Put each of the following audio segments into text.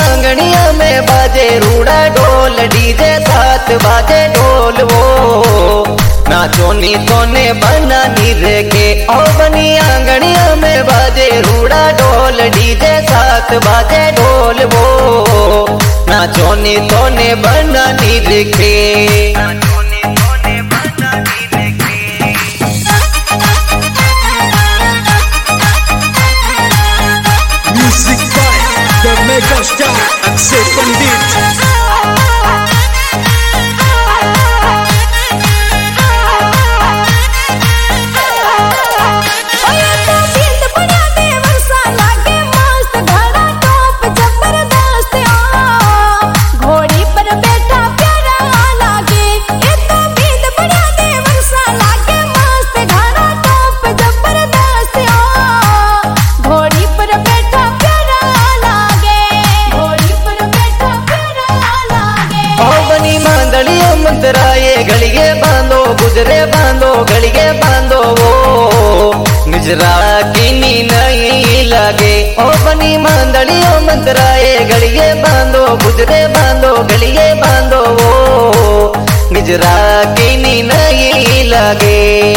आंगनिया में बाजे रूड़ा ढोल डीजे साथ बाजे ढोल वो नाचो नी तोने बना नीर के ओ बनी आंगनिया में बाजे रूड़ा ढोल डीजे साथ बाजे ढोल वो नाचो नी तोने बना नीर के Music by the mega star Akshay Pandit. मंतराए गलिगे बांधो गुजरे बांधो गलिगे बांधो वो गुजरा किनी नहीं लगे ओ बनी मांदड़ियों मंतराए गलिगे बांधो गुजरे बांधो गलिगे बांधो वो गुजरा किनी नहीं लगे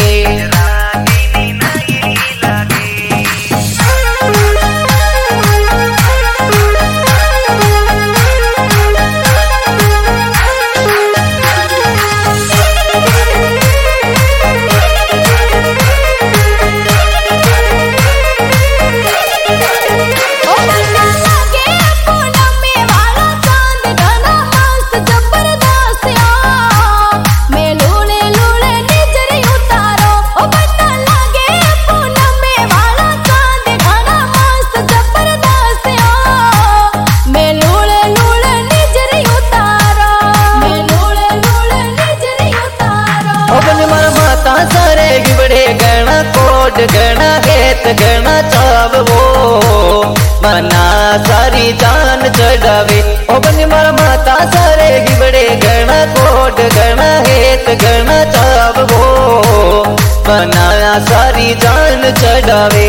गणा हेत गणा चाव वो मना सारी जान चढ़ावे ओ बनी मारा माता सारे गिबड़े गणा कोट गणा हेत गणा चाव वो मना सारी जान चढ़ावे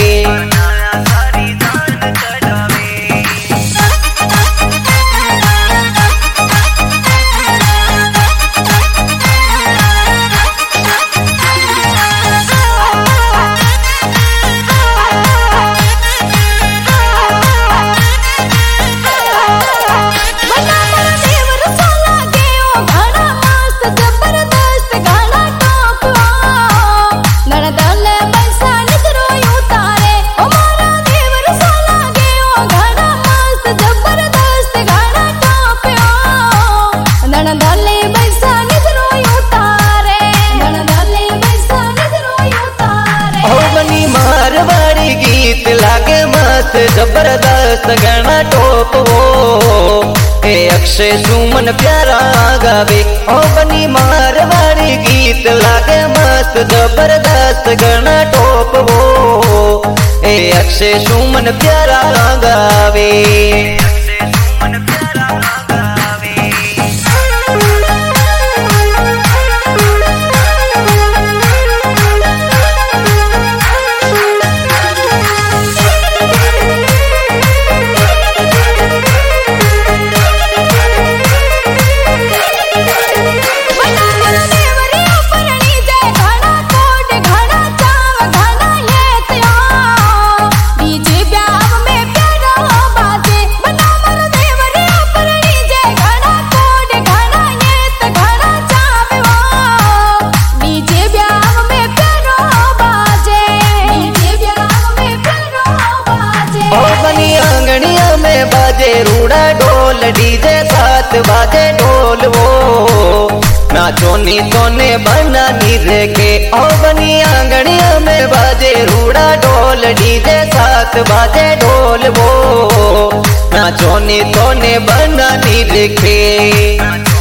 लागे मस्त जबरदस्त गणा टोप वो ए अक्षय सुमन प्यारा गावे ओ बनी मारवाड़ी गीत लागे मस्त जबरदस्त गणा टोप वो ए अक्षय सुमन प्यारा गावे बाजे रूड़ा ढोल डीजे साथ बाजे ढोल वो नाचो नी तोने बना नीर के ओ बनी आंगनिया में बाजे रूड़ा ढोल डीजे साथ बाजे ढोल वो नाचो नी तोने बना नीर के।